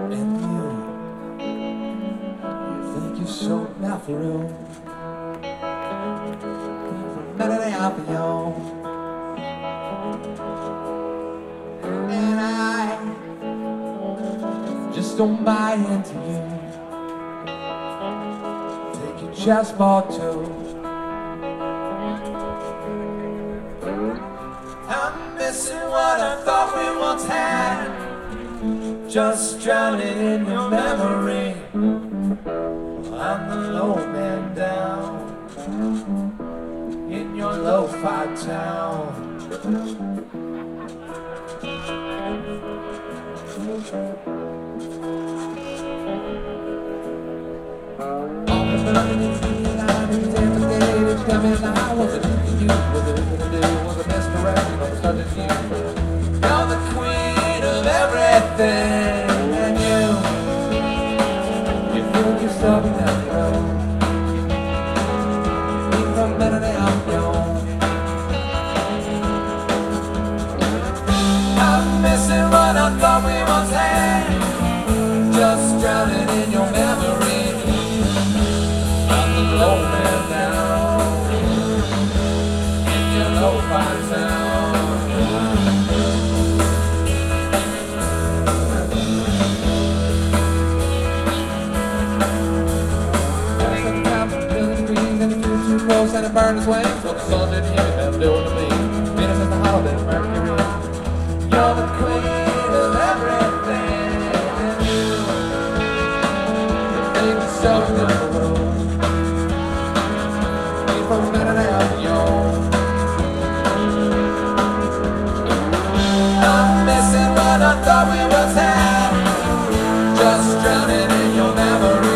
And you think you're so room from Melody Albion. And I just don't buy into you. Take your chessboard too. I'm missing what I thought we once had, just drowning in your memory. I'm the low man down in your lo-fi town. All the burning is being out in the devastated. Tell me now, was it you? Was it gonna do? Was it misdirection? Or was it you? You're the queen of everything, and you feel yourself down the road. Leave from Melody Albion. I'm missing what I thought we once had, just drowning in your memory. I'm the low man down in your lo-fi town. Close and it burned his wings, so the sun didn't hear him doing to me. Venus is the holiday of Mercury. You're the queen of everything, and you think you're so good for the road. Leave from Melody Albion. I'm missing what I thought we once had, just drowning in your memory.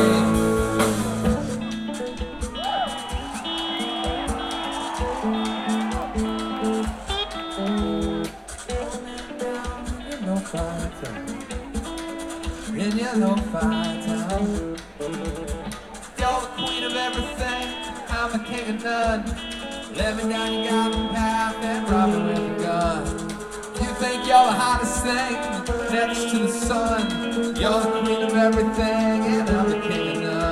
In your lo-fi town. You're the queen of everything, I'm the king of none. Living down your garden path and robbing with a gun. You think you're the hottest thing next to the sun. You're the queen of everything and I'm the king of none.